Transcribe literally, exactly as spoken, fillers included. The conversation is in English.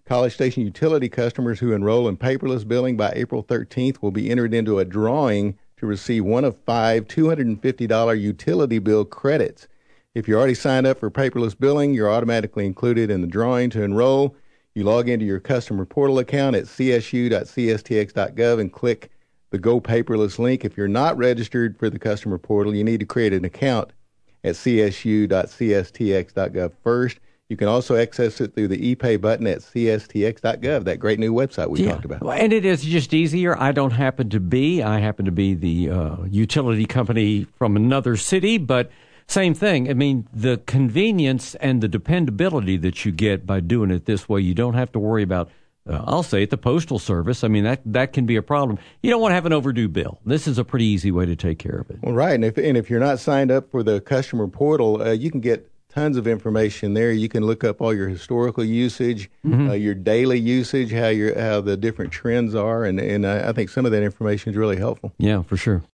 College Station utility customers who enroll in paperless billing by April thirteenth will be entered into a drawing to receive one of five two hundred fifty dollars utility bill credits. If you're already signed up for paperless billing, you're automatically included in the drawing. To enroll, you log into your customer portal account at c s u dot c s t x dot gov and click the Go Paperless link. If you're not registered for the customer portal, you need to create an account at c s u dot c s t x dot gov first. You can also access it through the ePay button at c s t x dot gov, that great new website we yeah. talked about. And it is just easier. I don't happen to be. I happen to be the uh, utility company from another city, but same thing. I mean, the convenience and the dependability that you get by doing it this way, you don't have to worry about, uh, I'll say it, the Postal Service. I mean, that, that can be a problem. You don't want to have an overdue bill. This is a pretty easy way to take care of it. Well, right. And if, and if you're not signed up for the customer portal, uh, you can get tons of information there. You can look up all your historical usage, mm-hmm. uh, your daily usage, how your how the different trends are, and and I, I think some of that information is really helpful. Yeah, for sure.